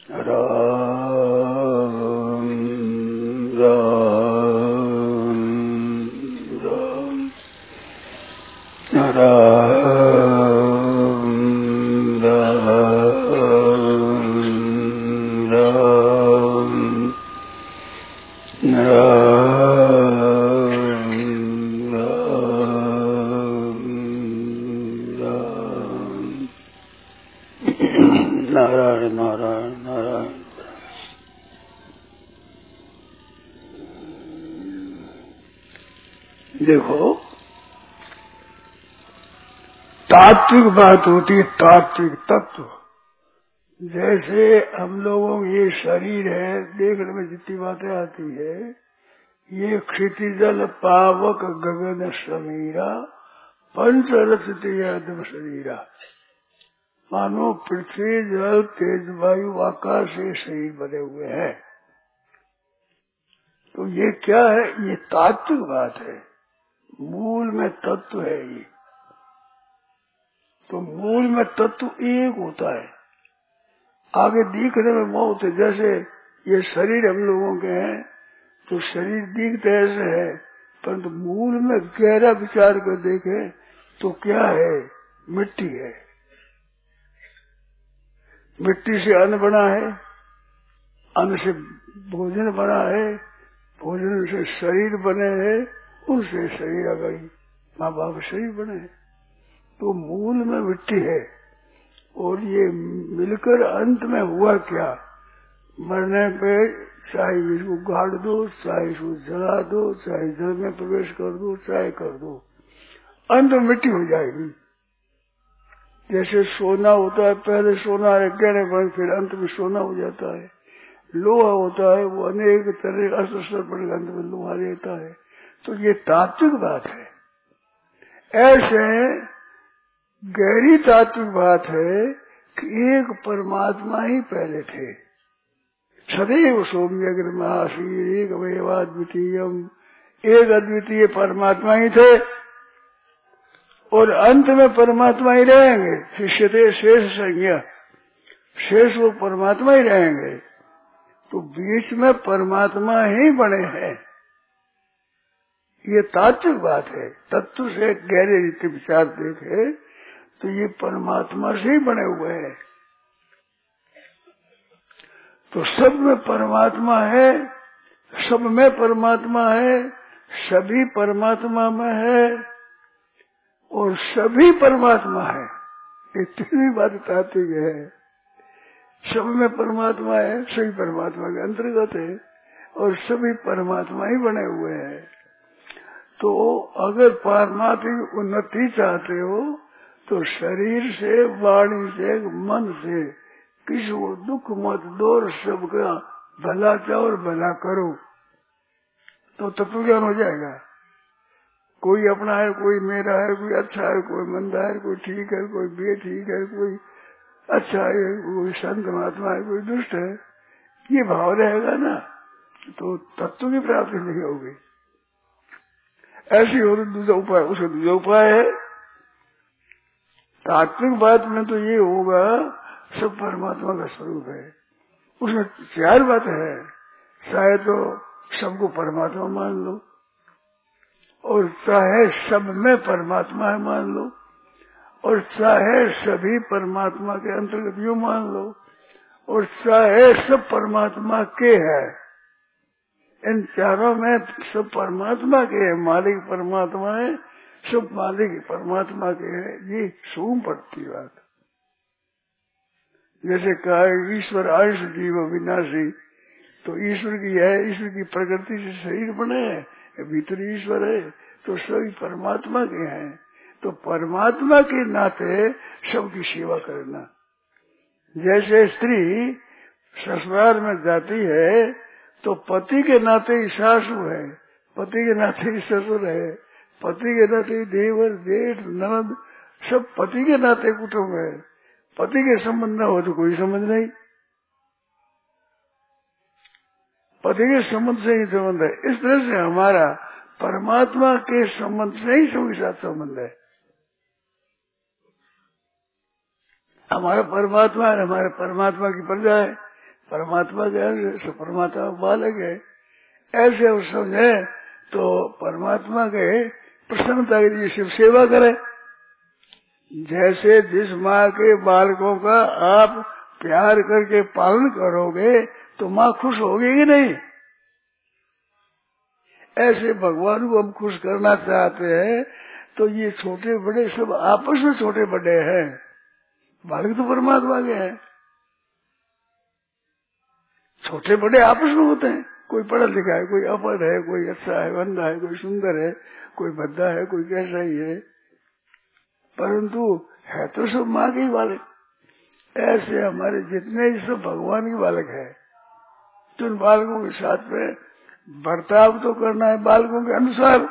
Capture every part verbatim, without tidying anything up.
राम राम राम राम राम राम नारायण नारायण नारायण। देखो, तात्विक बात होती है, तात्विक तत्व। जैसे हम लोगों को ये शरीर है, देखने में जितनी बातें आती है, ये क्षितिजल पावक गगन समीरा पंचरथितम शरीरा, मानो पृथ्वी जल तेज वायु आकाश से शरीर बने हुए हैं। तो ये क्या है? ये तात्विक बात है, मूल में तत्व है ये। तो मूल में तत्व एक होता है, आगे दिखने में बहुत है। जैसे ये शरीर हम लोगों के हैं, तो शरीर दिखते ऐसे है, परंतु मूल में गहरा विचार कर देखे तो क्या है? मिट्टी है। मिट्टी से अन्न बना है, अन्न से भोजन बना है, भोजन से शरीर बने हैं, उनसे शरीर आ गई, माँ बाप शरीर बने हैं। तो मूल में मिट्टी है, और ये मिलकर अंत में हुआ क्या? मरने पे चाहे इसको गाड़ दो, चाहे इसको जला दो, चाहे जल में प्रवेश कर दो, चाहे कर दो, अंत में मिट्टी हो जाएगी। जैसे सोना होता है, पहले सोना गहने बन, फिर अंत में सोना हो जाता है। लोहा होता है, वो अनेक तरह अस्त्र शस्त्र पड़ अंत में लोहा रहता है। तो ये तात्विक बात है। ऐसे गहरी तात्विक बात है कि एक परमात्मा ही पहले थे। सदैव सौम्यग्र महाशीर एक अवयवाद्वितीयम, एक अद्वितीय परमात्मा ही थे, और अंत में परमात्मा ही रहेंगे। शिष्यते शेष संज्ञा, शेष वो परमात्मा ही रहेंगे। तो बीच में परमात्मा ही बने हैं, ये तात्विक बात है। तत्व से गहरे रीति विचार देखे तो ये परमात्मा से ही बने हुए हैं। तो सब में परमात्मा है, सब में परमात्मा है, सभी परमात्मा में है, और सभी परमात्मा है। ये तीन बात तात्विक है। सब में परमात्मा है, सभी परमात्मा के अंतर्गत है, और सभी परमात्मा ही बने हुए हैं। तो अगर परमात्मिक उन्नति चाहते हो तो शरीर से, वाणी से, मन से किसी को दुख मत दो, और सबका भला चाहो और भला करो, तो तत्व ज्ञान हो जाएगा। कोई अपना है, कोई मेरा है, कोई अच्छा है, कोई मंदा है, कोई ठीक है, कोई बेठीक है, कोई अच्छा है, कोई संत महात्मा है, कोई दुष्ट है, ये भाव रहेगा ना, तो तत्व की प्राप्ति नहीं होगी। ऐसी हो तो दूसरा उपाय, उसका दूसरा उपाय है। तात्विक बात में तो ये होगा सब परमात्मा का स्वरूप है। उसमें चार बात है, चाहे तो सबको परमात्मा मान लो, और चाहे सब में परमात्मा है मान लो, और चाहे सभी परमात्मा के अंतर्गत यूं मान लो, और चाहे सब परमात्मा के है। इन चारों में सब परमात्मा के है, मालिक परमात्मा है, सब मालिक परमात्मा के है। ये सूम पड़ती बात। जैसे कहा ईश्वर अंश जीव विनाशी, तो ईश्वर की है, ईश्वर की प्रकृति से शरीर बने हैं, भीतर ईश्वर है, तो सभी परमात्मा के हैं। तो परमात्मा के नाते सबकी सेवा करना। जैसे स्त्री ससुराल में जाती है तो पति के नाते ही सासू है, पति के नाते ही ससुर है, पति के नाते देवर जेठ ननद, सब पति के नाते कुटुंब है। पति के संबंध न हो तो कोई संबंध नहीं, पति के संबंध से ही संबंध है। इस तरह से हमारा परमात्मा के संबंध से ही सबके साथ संबंध है। हमारा परमात्मा है, हमारे परमात्मा की प्रजा है, परमात्मा के अंश परमात्मा बालक है, ऐसे हम समझे तो परमात्मा के प्रसन्नता के लिए शिव सेवा करे। जैसे जिस माँ के बालकों का आप प्यार करके पालन करोगे तो माँ खुश होगी कि नहीं, ऐसे भगवान को हम खुश करना चाहते हैं। तो ये छोटे बड़े सब आपस में छोटे बड़े हैं, बालक तो परमात्मा के हैं। छोटे बड़े आपस में होते हैं, कोई पढ़ा लिखा है, कोई अपढ़ है, कोई अच्छा है, बंदा है, कोई सुंदर है, कोई भद्दा है, कोई कैसा ही है, परंतु है तो सब माँ के ही बालक। ऐसे हमारे जितने ही सब भगवान के बालक है, तो उन बालकों के साथ में बर्ताव तो करना है बालकों के अनुसार।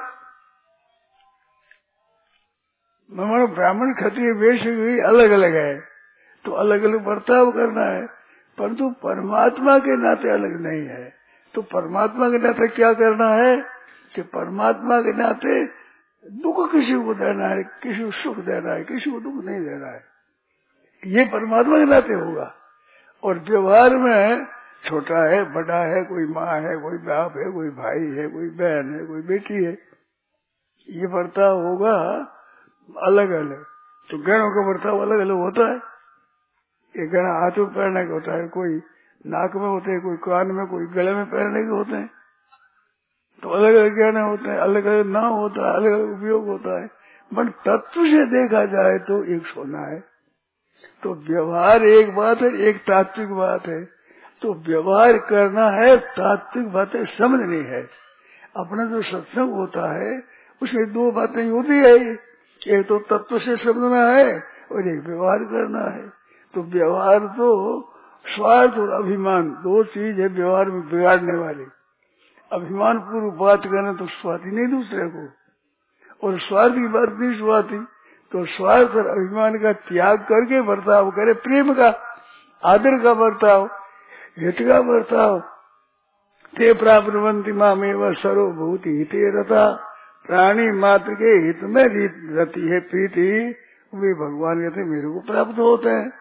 हमारा ब्राह्मण क्षत्रिय वेश भी अलग अलग है, तो अलग अलग बर्ताव करना है, परंतु परमात्मा के नाते अलग नहीं है। तो परमात्मा के नाते क्या करना है कि परमात्मा के नाते दुख किसी को देना है, किसी को सुख देना है, किसी को दुख नहीं देना है, ये परमात्मा के नाते होगा। और व्यवहार में छोटा है, बड़ा है, कोई माँ है, कोई बाप है, कोई भाई है, कोई बहन है, कोई बेटी है, ये बर्ताव होगा अलग अलग। तो गहनों का बर्ताव अलग अलग होता है। ये गहना हाथ में पहनने का होता है, कोई नाक में होते हैं, कोई कान में, कोई गले में पहनने के होते हैं। तो अलग अलग गहने होते हैं, अलग अलग नाम होता है, अलग अलग उपयोग होता है। बट तत्व से देखा जाए तो एक सोना है। तो व्यवहार एक बात है, एक तात्विक बात है। तो व्यवहार करना है, तात्विक बातें समझनी है। अपना जो सत्संग होता है उसमें दो बातें होती है, एक तो तत्व से समझना है और एक व्यवहार करना है। तो व्यवहार तो स्वार्थ और अभिमान दो चीज है व्यवहार में बिगाड़ने वाली। अभिमान पूर्व बात करना तो स्वाति नहीं दूसरे को, और स्वार्थ की बात नहीं स्वाति। तो स्वार्थ और अभिमान का त्याग करके बर्ताव करे, प्रेम का, आदर का बर्ताव, हित का बर्ताव। ते प्राप्तवन्ति मामेव सर्वभूति हिते रता, प्राणी मात्र के हित में रति है प्रीति, वे भगवान कहते मेरे को प्राप्त होते हैं।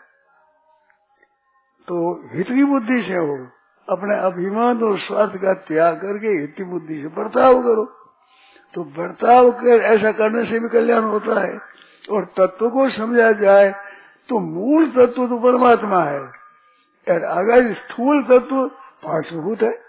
तो हित की बुद्धि से हो, अपने अभिमान और स्वार्थ का त्याग करके हित की बुद्धि से बर्ताव करो। तो बर्ताव कर ऐसा करने से भी कल्याण होता है। और तत्व को समझा जाए तो मूल तत्व तो परमात्मा है, और अगर स्थूल तत्व पांचभूत है।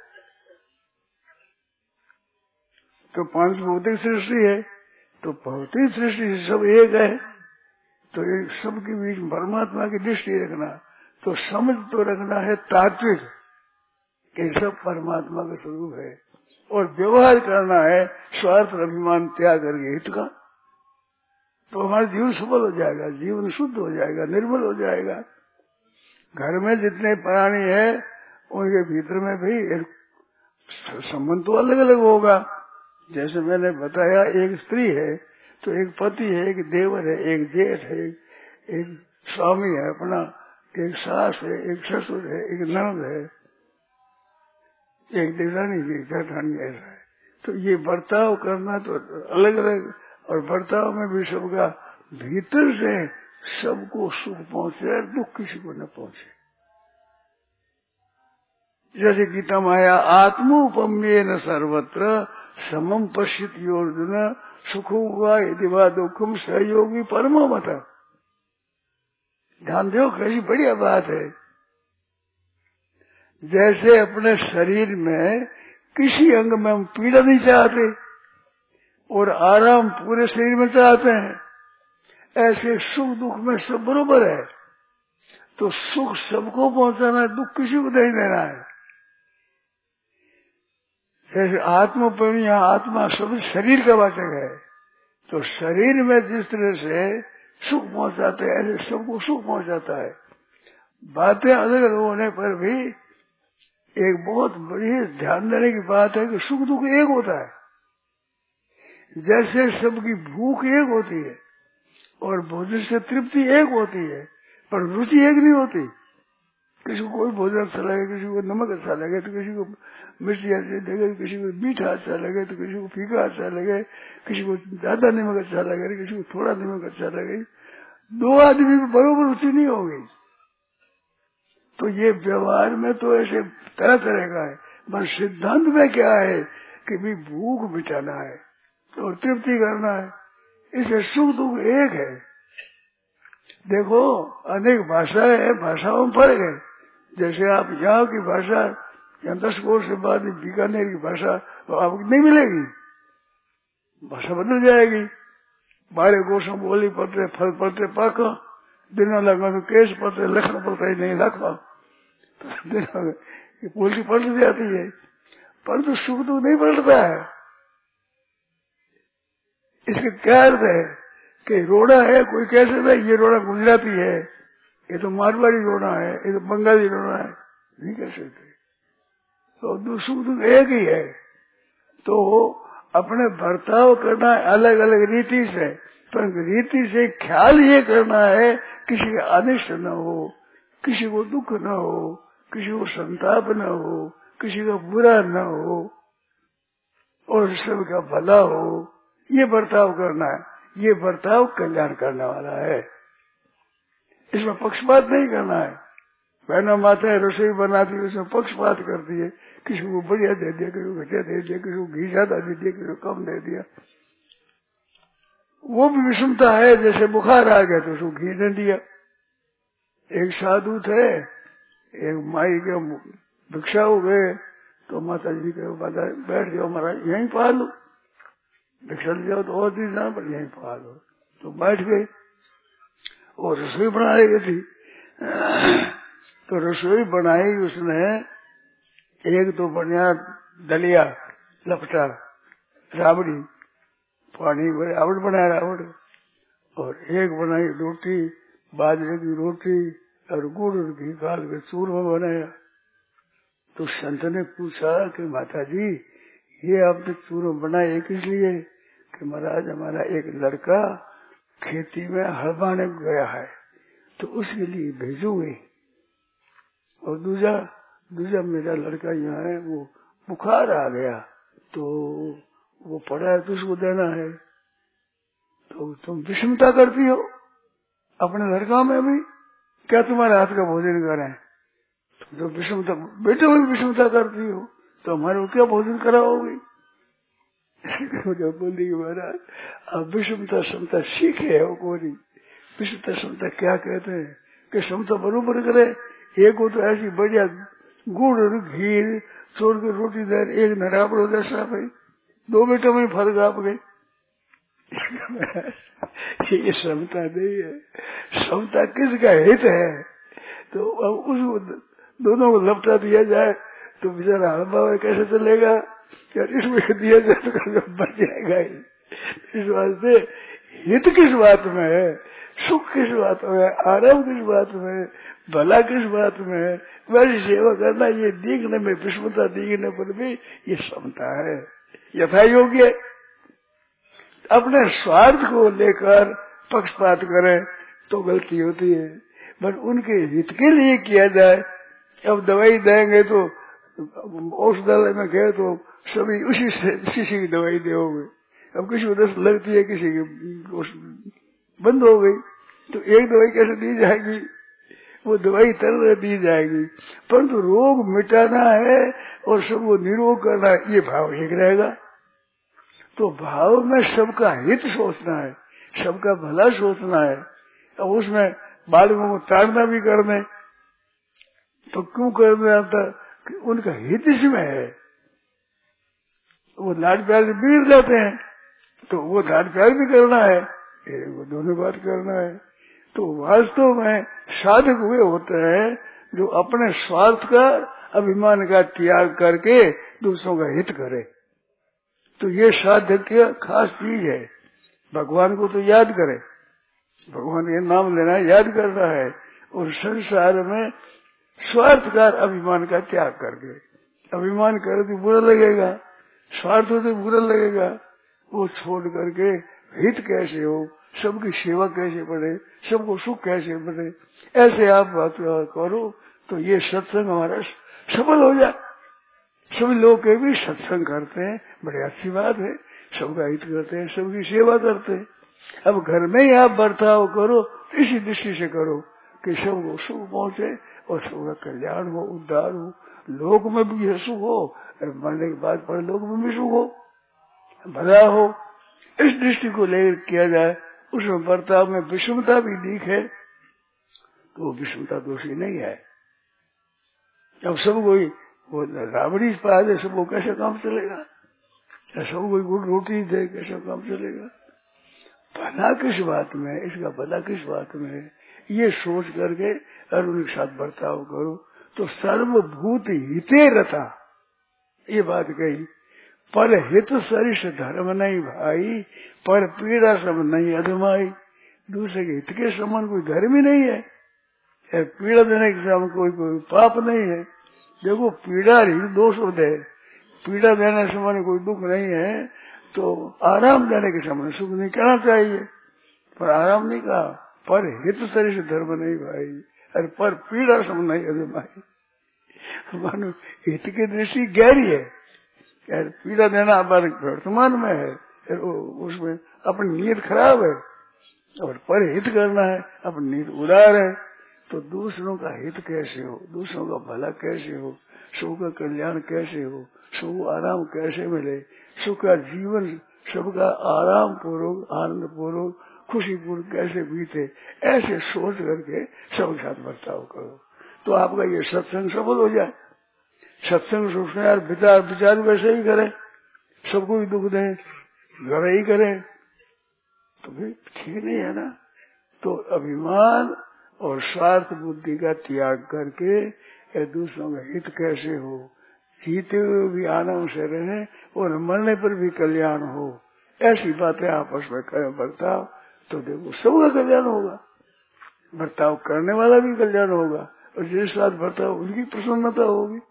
तो पांच भौतिक सृष्टि है, तो भौतिक सृष्टि से सब एक है। तो ये सबके बीच परमात्मा की दृष्टि रखना, तो समझ तो रखना है तात्विक, ये सब परमात्मा का स्वरूप है। और व्यवहार करना है स्वार्थ और अभिमान त्याग करके हित का। तो हमारा जीवन सफल हो जाएगा, जीवन शुद्ध हो जाएगा, निर्मल हो जाएगा। घर में जितने प्राणी है उनके भीतर में भी एक संबंध तो अलग अलग होगा। जैसे मैंने बताया, एक स्त्री है तो एक पति है, एक देवर है, एक जेठ है, एक स्वामी है अपना, एक सास है, एक ससुर है, एक ननद है, एक देवरानी, एक जेठानी, ऐसा है। तो ये बर्ताव करना तो अलग अलग, और बर्ताव में भी सबका भीतर से सबको सुख पहुंचे, दुख किसी को न पहुंचे। जैसे गीता माया आत्मोपम्ये न सर्वत्र समम पश्यत अर्जुन सुखो हुआ यदि वा दुखम सहयोगी परमो मत। ध्यान दो, कैसी बढ़िया बात है। जैसे अपने शरीर में किसी अंग में हम पीड़ा नहीं चाहते और आराम पूरे शरीर में चाहते हैं, ऐसे सुख दुख में सब बरोबर है। तो सुख सबको पहुंचाना है, दुख किसी को नहीं देना है। जैसे आत्मोपमी, यहाँ आत्मा शब्द शरीर का वाचक है, तो शरीर में जिस तरह से सुख पहुंचाते हैं ऐसे सबको सुख पहुंचाता है। बातें अलग अलग होने पर भी एक बहुत बड़ी ध्यान देने की बात है कि सुख दुख एक होता है। जैसे सबकी भूख एक होती है और भोजन से तृप्ति एक होती है, पर रुचि एक नहीं होती। किसी को कोई भोजन अच्छा लगे, किसी को नमक अच्छा लगे, तो किसी को मिर्ची अच्छी लगे, किसी को मीठा अच्छा लगे, तो किसी को फीका अच्छा लगे, किसी को ज्यादा नमक अच्छा लगे, किसी को थोड़ा नमक अच्छा लगे। दो आदमी में बरोबर रुचि नहीं होगी। तो ये व्यवहार में तो ऐसे तरह तरह का है, पर सिद्धांत में क्या है कि भी भूख मिटाना है और तृप्ति करना है। इसे सुख दुख एक है। देखो अनेक भाषाएं है, भाषाओं में फर्क है। जैसे आप यहाँ की भाषा या दस कोस के बाद बीकानेर की भाषा आपको नहीं मिलेगी, भाषा बदल जाएगी। बारह कोसों बोली पड़ते, फल पड़ते पाक, दिनों लगा तो केस पड़ते, लखन पड़ता ही नहीं लखवा, तो बोली पलट जाती है। पर तो सुख दुख नहीं पलटता है। इसका क्या अर्थ है कि रोड़ा है, कोई कह सकता है ये रोड़ा गुजराती है, ये तो मारवाड़ी रोड़ा है, ये तो बंगाली रोड़ा है, नहीं कह सकते। तो सुख दुख एक ही है। तो अपने बर्ताव करना अलग अलग रीति से, पर रीति से ख्याल ये करना है किसी का अनिष्ट न हो, किसी को दुख न हो, किसी को संताप न हो, किसी का बुरा न हो और सबका भला हो। ये बर्ताव करना है। ये बर्ताव कल्याण करने वाला है। इसमें पक्षपात नहीं करना है। बहना माता है रसोई बनाती है, उसमें पक्षपात करती है, किसी को बढ़िया दे दिया, किसी को घटिया दे दिया, किसी को घी ज्यादा दे दिया, किसी को कम दे दिया। वो भी विषमता है। जैसे बुखार आ गया तो उसको घी दे दिया। एक साधु थे, एक माई के भिक्षा हो गए तो माता जी के बैठ जाओ महाराज यहीं पा लो, भिक्षा ले जाओ तो और चीज ना, पर यहीं पा लो। तो बैठ गए और रसोई बना रही थी। तो रसोई बनाई उसने, एक तो बढ़िया दलिया लपटा राबड़ी, पानी भरे रावड़ बनाया रावड़, और एक बनाई रोटी, बाजरे की रोटी और गुड़ और घी काल के चूरमा बनाया। तो संत ने पूछा कि माता जी ये आपने चूरमा बनाए किस लिए? कि महाराज हमारा एक लड़का खेती में हल बाने गया है तो उसके लिए भेजूंगे, और दूसरा दूसरा मेरा लड़का यहाँ है वो बुखार आ गया तो वो पड़ा है तो उसको देना है। तो तुम विषमता करती हो अपने लड़का में भी, क्या तुम्हारे हाथ का भोजन करें? तुम तो विषमता बेटे में विषमता करती हो तो हमारे को क्या भोजन कराओगे? बोली महाराज आप विषमता समता सीखे हो कोई। विषमता समता क्या कहते हैं कि समता बरोबर करे। एक को तो ऐसी बढ़िया गुड़ और घी छोड़ के रोटी दे, एक नराबर हो जैसा भाई, दो बेटों में फर्क आप गए। ये समता नहीं है। समता किसका हित है? तो अब उसको दोनों को लपटा दिया जाए तो बेचारा हलवा कैसे चलेगा? यार इसमें दिया जाए तो बच जाएगा ही। इस वास्ते हित किस बात में है, सुख किस बात में है, आराम किस बात में है, भला किस बात में है, वैसी सेवा करना। ये दिखने में विषमता दिखने पर भी ये समता है, यथा योग्य। अपने स्वार्थ को लेकर पक्षपात करें तो गलती होती है, पर उनके हित के लिए किया जाए। अब दवाई देंगे तो औषधालय में गए तो सभी उसी से शीशी की दवाई दोगे। अब किसी को दस लगती है, किसी की बंद हो गई, तो एक दवाई कैसे दी जाएगी? वो दवाई तरह दी जाएगी, परंतु रोग मिटाना है और सबको निरोग करना है, ये भाव एक रहेगा। तो भाव में सबका हित सोचना है, सबका भला सोचना है। अब उसमें बालकों को ताड़ना भी करने तो क्यों करने आता? कि उनका हित इसमें है। वो लाड प्यार से बिगड़ जाते हैं तो वो लाड प्यार भी करना है, वो दोनों बात करना है। तो वास्तव में साधक हुए होते हैं जो अपने स्वार्थ का अभिमान का त्याग करके दूसरों का हित करे। तो ये साधक की खास चीज है। भगवान को तो याद करे, भगवान के नाम लेना याद करना है, और संसार में स्वार्थकार अभिमान का त्याग करके, अभिमान करे तो बुरा लगेगा, स्वार्थ हो तो बुरा लगेगा, वो छोड़ करके हित कैसे हो, सबकी सेवा कैसे बढ़े, सबको सुख कैसे बढ़े, ऐसे आप बात करो तो ये सत्संग हमारा सफल हो जाए। सभी लोग के भी सत्संग करते हैं, बड़ी अच्छी बात है, सबका हित करते हैं, सबकी सेवा करते हैं। अब घर में ही आप बर्ताव करो तो इसी दृष्टि से करो कि सबको सुख पहुंचे और सबका कल्याण हो, उद्धार हो, लोक में भी सुख हो, मरने के बाद पर लोक में भी सुख हो, भला हो। इस दृष्टि को लेकर किया जाए, उसमें बर्ताव में विषमता भी दिखे तो वो विषमता दोषी नहीं है। अब सब कोई वो राबड़ी पा दे, सबको कैसे काम चलेगा? सब कोई गुड़ रोटी दे, कैसे काम चलेगा? भला किस बात में, इसका भला किस बात में है, ये सोच करके और उनके साथ बर्ताव करो तो सर्वभूत हिते रथा, ये बात कही। पर हित सरिष धर्म नहीं भाई, पर पीड़ा सब नहीं अधमाई। दूसरे के हित के समान कोई धर्म ही नहीं है, पीड़ा देने के समान कोई कोई पाप नहीं है। देखो पीड़ा ही दोष होते है, पीड़ा देने से मन कोई दुख नहीं है, तो आराम देने के समय सुख नहीं कहना चाहिए, पर आराम नहीं कहा। पर हित शरीर से धर्म नहीं भाई, अरे पर पीड़ा सम नहीं अरे भाई, मानो हित की दृष्टि गहरी है, पीड़ा देना हमारे वर्तमान में है, उसमें अपनी नीयत खराब है, और पर हित करना है अपनी नीयत उदार है। तो दूसरों का हित कैसे हो, दूसरों का भला कैसे हो, सुख का कल्याण कैसे हो, सुख आराम कैसे मिले, सुख का जीवन सबका आराम पूर्वक आनंद पूर्वक खुशी पूर्वक कैसे बीते, ऐसे सोच करके सबके साथ बर्ताव करो तो आपका ये सत्संग सफल हो जाए। सत्संग सोचने यार विचार विचार वैसे ही करें, सबको ही दुख दें, घर ही करें तो फिर ठीक नहीं है ना। तो अभिमान और स्वार्थ बुद्धि का त्याग करके एक दूसरों का हित कैसे हो, जीते हुए भी आनंद से रहे और मरने पर भी कल्याण हो, ऐसी बातें आपस में करें बर्ताव, तो देखो सबका कल्याण होगा, बर्ताव करने वाला भी कल्याण होगा और जिसके साथ बर्ताव उनकी प्रसन्नता होगी।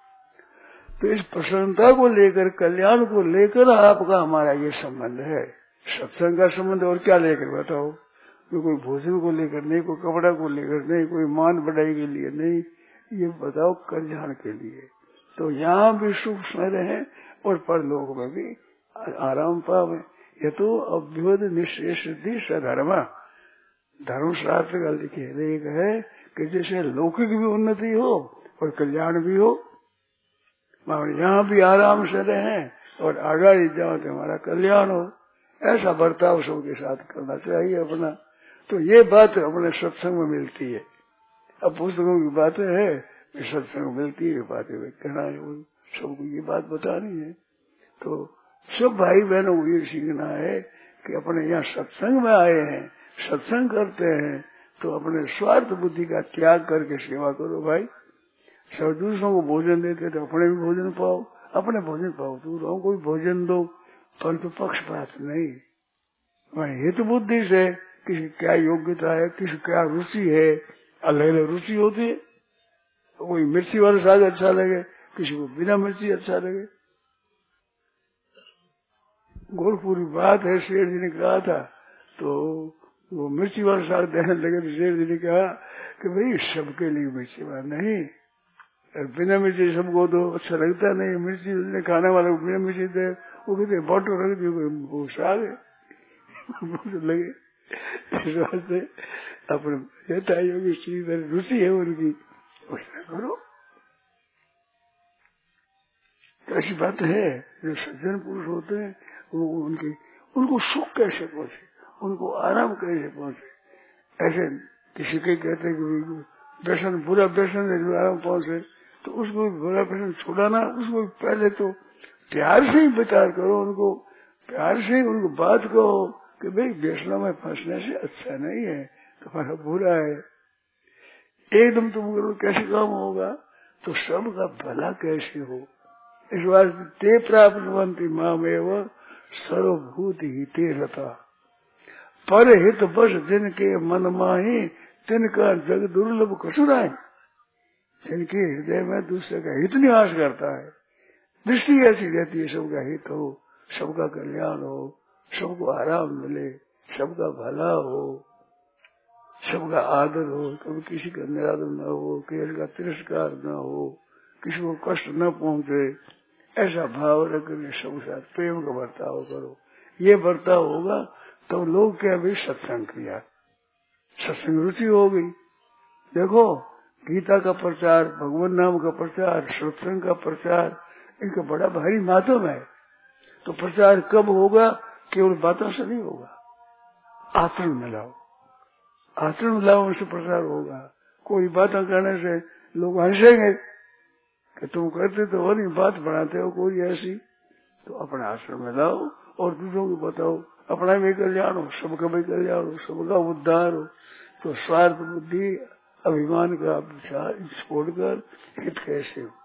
तो इस प्रसन्नता को लेकर, कल्याण को लेकर आपका हमारा ये संबंध है, सत्संग का संबंध। और क्या लेकर बताओ, कोई भोजन को लेकर नहीं, कोई कपड़ा को लेकर नहीं, कोई मान बढ़ाई के लिए नहीं, ये बताओ कल्याण के लिए। तो यहाँ भी सुख में रहे और परलोक में भी आराम पावे। ये तो अभ्युद निश्चय सिद्धि सधर्म, धर्मशास्त्र का लिखे लेख है कि जैसे लौकिक भी उन्नति हो और कल्याण भी हो, यहाँ भी आराम से रहे और आगे जाओ तो हमारा कल्याण हो, ऐसा बर्ताव सबके साथ करना चाहिए अपना। तो ये बात अपने सत्संग में मिलती है। अब पुस्तकों की बातें है, सत्संग में मिलती है बातें, कहना है सबको ये बात बतानी है। तो सब भाई बहनों को ये सीखना है कि अपने यहाँ सत्संग में आए हैं, सत्संग करते हैं, तो अपने स्वार्थ बुद्धि का त्याग करके सेवा करो भाई। सब दूसरों को भोजन देते तो अपने भी भोजन पाओ, अपने भोजन पाओ तो रहो कोई भोजन दो, परंतु पक्षपात नहीं। वही हित बुद्धि से किसी क्या योग्यता है, किसी क्या रुचि है, अलग अलग रुचि होती है। कोई मिर्ची वाला साग अच्छा लगे, किसी को बिना मिर्ची अच्छा लगे। गोरखपुरी बात है, शेर जी ने कहा था, तो वो मिर्ची वाला साग देने लगे तो शेर जी ने कहा कि भाई सबके लिए मिर्ची वाला नहीं, बिना मिर्ची सबको तो अच्छा लगता नहीं, मिर्ची खाने वाले को बिना मिर्ची दे, वो कहते बॉटो रख दी, वो साग है लगे। इस वास्ते अपने रहता है रुचि है उनकी, उसमें करो। तो ऐसी बात है, जो सज्जन पुरुष होते हैं वो उनकी उनको सुख कैसे पहुंचे, उनको आराम कैसे पहुंचे। ऐसे किसी के कहते हैं कि व्यसन बुरा व्यसन है जो आराम पहुंचे, तो उसको बुरा व्यसन छुड़ाना, उसको पहले तो प्यार से ही विचार करो, उनको प्यार से ही उनको बात कहो कि भाई व्यसनों में फंसने से अच्छा नहीं है, तुम्हारा बुरा है। एकदम तुम करो कैसे काम होगा, तो सबका भला कैसे हो। इस वास्ते ते प्राप्त बनती मामेव सर्वभूत हिते रता, पर हित बस जिनके मन माही तिनका जग दुर्लभ कसुराए। जिनके हृदय में दूसरे का हित निवास करता है, दृष्टि ऐसी रहती है सबका हित हो, सबका कल्याण हो, सबको आराम मिले, सबका भला हो, सबका आदर हो, कभी किसी का निरादर न हो, किसी का तिरस्कार न हो, किसी को कष्ट न पहुंचे, ऐसा भाव रखकर सब साथ प्रेम का बर्ताव करो। ये बर्ताव होगा तो लोग क्या भी सत्संग किया, सत्संग रुचि हो गई, देखो गीता का प्रचार, भगवान नाम का प्रचार, सत्संग का प्रचार, इनका बड़ा भारी माध्यम है। तो प्रचार कब होगा? केवल बातों से नहीं होगा, आचरण में लाओ, आचरण में लाओ, उनसे प्रचार होगा। कोई बातें करने से लोग हंसेंगे कि तुम करते तो और बात बढ़ाते हो कोई ऐसी, तो अपने आश्रम में लाओ और दूसरों को बताओ, अपना भी कल्याण हो, सबका भी कल्याण हो, सबका उद्धार हो। तो स्वार्थ बुद्धि अभिमान का विचार छोड़कर हित कैसे हो?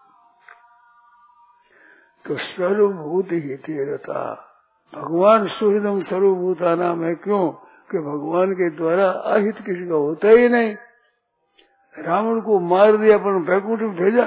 तो सर्वभूत हित रहता भगवान सुहृदम सर्वभूता नाम है। क्यों कि भगवान के द्वारा अहित किसी का होता ही नहीं। रावण को मार दिया पर बैकुंठ में भेजा,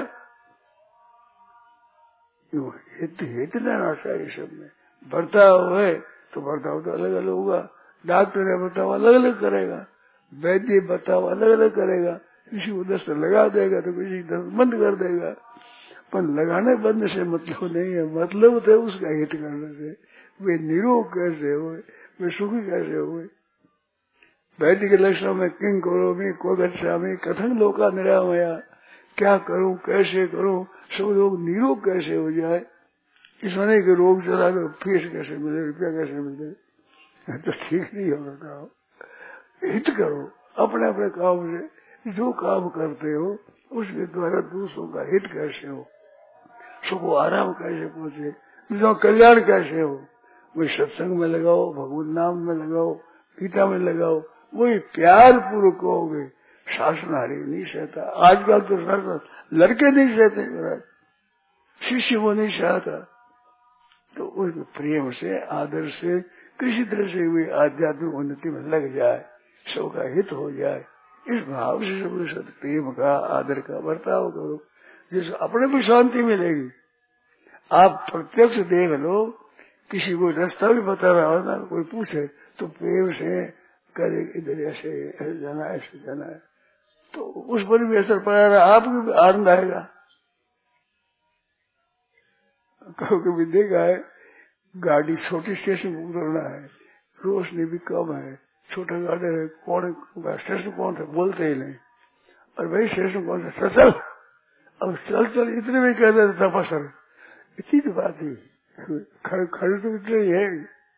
हित हित लेना चाहिए सब में। बर्ताव है तो बर्ताव तो अलग अलग होगा, डॉक्टर है बर्ताव अलग अलग करेगा, वैद्य बर्ताव अलग अलग करेगा, किसी को दस्त लगा देगा तो किसी दस्त बंद कर देगा। पर लगाने बंद से मतलब नहीं है, मतलब थे उसका हित करने से। वे निरोग कैसे हुए, वे सुखी कैसे हुए। वैदिक के लक्षणों में किंग करो में को गच्छामि कथन लोका निरामया, क्या करूं कैसे करूं, सब लोग निरोग कैसे हो जाए। इसमें के रोग चला तो फीस कैसे मिले, रुपया कैसे मिले, तो ठीक नहीं होगा। काम हित करो, अपने अपने काम से जो काम करते हो उसके द्वारा दूसरों का हित कैसे हो, सबको आराम कैसे पहुंचे, दूसरों कल्याण कैसे हो। वही सत्संग में लगाओ, भगवान नाम में लगाओ, गीता में लगाओ, वही प्यार पूर्वक कहोगे। शासनहारी नहीं सहता, आजकल तो शासन लड़के नहीं सहते, शिष्य वो नहीं चाहता। तो उस प्रेम से आदर से किसी तरह से हुई आध्यात्मिक उन्नति में लग जाए, सबका हित हो जाए, इस भाव से सबके साथ प्रेम का आदर का बर्ताव करो, जिससे अपने भी शांति मिलेगी। आप प्रत्यक्ष देख लो, किसी को रास्ता भी बता रहा हो ना, कोई पूछे तो प्रेम से करे, इधर ऐसे ऐसे जाना ऐसे जाना है, तो उस पर भी असर पड़ा रहा, आपको भी आनंद आएगा। कभी कभी देखा है, गाड़ी छोटी स्टेशन पर उतरना है, रोशनी भी कम है, छोटा गाड़ी है, कौन स्टेशन कौन था बोलते ही नहीं, और वही स्टेशन कौन सा चल, अब चल चल इतने में कह देते तपसर, इतनी तो बात ही खड़े तो इतने ही है,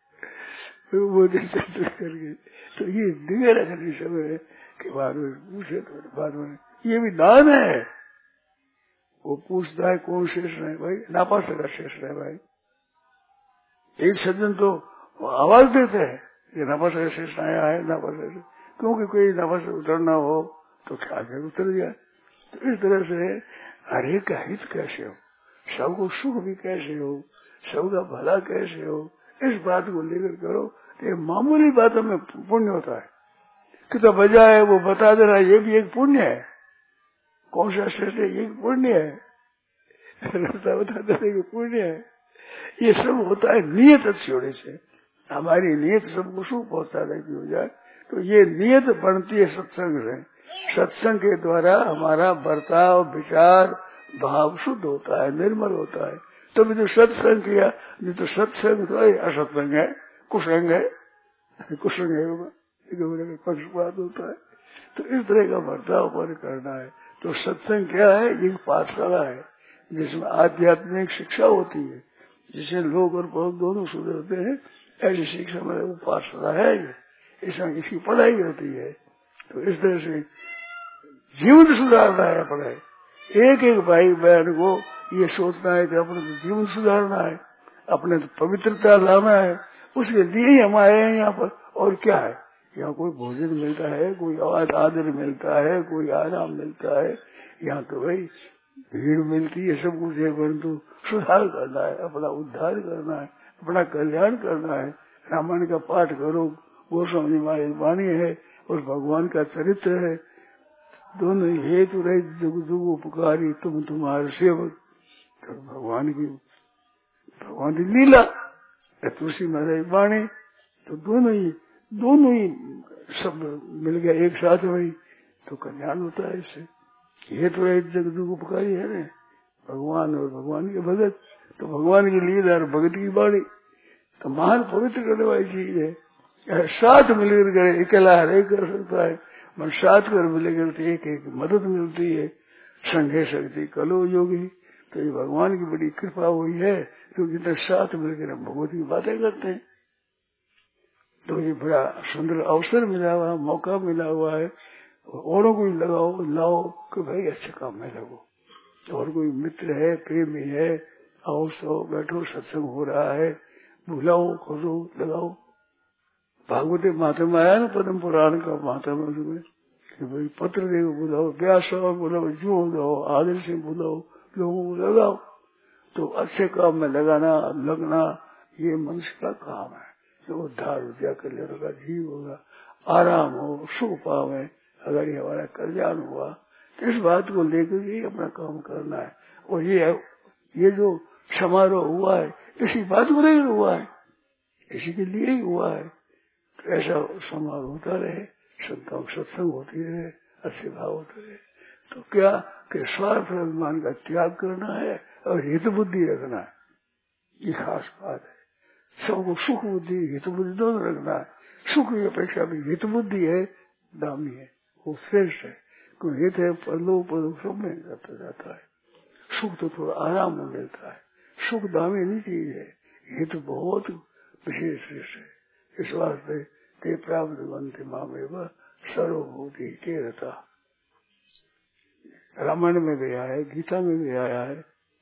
वो चल करके। तो ये दिव्य रखनी सब है कि बाद में पूछे तो बाद में ये भी दान है। वो पूछता है कौन शेष है भाई, नापास का शेष है भाई। एक सज्जन तो आवाज देते हैं ये नापास का शेष आया है, नापास से, क्योंकि कोई नापास उतरना हो तो क्या उतर जाए। तो इस तरह से हरे का हित कैसे हो, सबको सुख भी कैसे हो, सबका भला कैसे हो, इस बात को लेकर करो। ये मामूली बातों में पुण्य होता है। कितना बजा है वो बता दे रहा है, ये भी एक पुण्य है। कौन सा श्रेष्ठ है, ये पुण्य है। रास्ता बता देने की पुण्य है। ये सब होता है नियत अच्छी होने से। हमारी नियत सबको सुख पहुंचाने की हो जाए तो ये नियत बनती है सत्संग से। सत्संग के द्वारा हमारा बर्ताव विचार भाव शुद्ध होता है, निर्मल होता है। तभी तो सत्संग किया, नहीं तो सत्संग तो असत्संग है, कुसंग है, कुसंग है, पक्षपात होता है। तो इस तरह का बर्ताव पर करना है। तो सत्संग क्या है, एक पाठशाला है जिसमें आध्यात्मिक शिक्षा होती है, जिससे लोग और बहुत दोनों सुधरते हैं। ऐसी शिक्षा में वो पाठशाला है, इसमें इसकी पढ़ाई होती है। तो इस तरह से जीवन सुधारना है पढ़ाई। एक एक भाई बहन को ये सोचना है कि अपने जीवन सुधारना है, अपने पवित्रता लाना है, उसके लिए ही हम आए हैं यहाँ पर। और क्या है, यहाँ कोई भोजन मिलता है, कोई आदर मिलता है, कोई आराम मिलता है, यहाँ तो भाई भीड़ मिलती है, सब कुछ है, परंतु सुधार करना है, अपना उद्धार करना है, अपना कल्याण करना है। रामायण का पाठ करो, गोस्वामी महाराज वाणी है और भगवान का चरित्र है, दोनों हेतु रहे जुग जुग उपकारी तुम तुम्हारे सेवक। तो भगवान की भगवान की लीला तुलसी महाराज वाणी, तो दोनों ही दोनों ही सब मिल गया एक साथ में, तो कल्याण होता है। इससे हेतु रहे जग जुग उपकारी है ना, भगवान और भगवान के भगत। तो भगवान की लीला और भगत की वाणी तो महान पवित्र करने वाली चीज है। साथ मिलकर करे, अकेला हरे कर सकता है, मन साथ कर मिलेगा तो एक एक मदद मिलती है। संघे शक्ति कलो योगी, तो ये भगवान की बड़ी कृपा हुई है तो जितने साथ मिलकर हम भगवत की बातें करते हैं। तो ये बड़ा सुंदर अवसर मिला हुआ, मौका मिला हुआ है। औरों को लगाओ लाओ कि भाई अच्छे काम में लगो। और कोई मित्र है, प्रेमी है, आओ सो बैठो, सत्संग हो रहा है, बुलाओ, खोलो, लगाओ। भागवत महात्मा आया ना पद्म पुराण का महात्मा, उसमें कि भाई पत्र देव बुलाओ, व्यास बुलाओ, जो बुलाओ, आदर से बुलाओ, लोगों को लगाओ। तो अच्छे काम में लगाना लगना ये मनुष्य का काम है। तो उद्धार हो जाए, कल्याण का जीव होगा, आराम हो, सुख पावे, अगर ये हमारा कल्याण हुआ तो इस बात को लेकर ही अपना काम करना है। और ये ये जो समारोह हुआ है इसी बात को लेकर हुआ है, इसी के लिए ही हुआ है। तो ऐसा समारोह होता रहे, संतों सत्संग होती रहे, अच्छे भाव होते रहे। तो क्या कि स्वार्थ अभिमान का त्याग करना है और हित बुद्धि रखना है, ये खास बात है। सबको सुख बुद्धि हित बुद्धि दोनों रखना है। सुख की अपेक्षा भी हित बुद्धि है, दामी है, वो श्रेष्ठ है। क्योंकि हित है परलोक परलोक सब में जाता जाता है। सुख तो थोड़ा आराम में मिलता है, सुख दामी नहीं चीज है, हित बहुत विशेष श्रेष्ठ है। इस वास्ते ते प्राप्त बनते मामेव सर्वभूति के रहता। रामायण में भी आया है, गीता में भी आया है,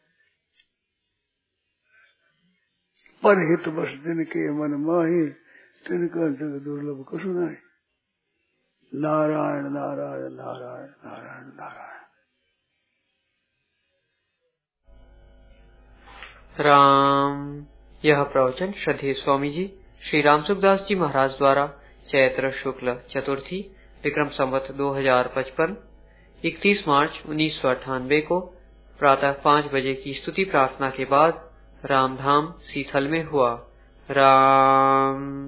पर हित बस दिन के मन माही, तिनका जग दुर्लभ कसु नहीं। नारायण नारायण नारायण नारायण नारायण। राम। यह प्रवचन श्रद्धेय स्वामी जी श्री रामसुखदास जी महाराज द्वारा चैत्र शुक्ल चतुर्थी विक्रम संवत दो हजार पचपन इकतीस मार्च उन्नीस सौ अट्ठानबे को प्रातः पाँच बजे की स्तुति प्रार्थना के बाद रामधाम सीथल में हुआ। राम।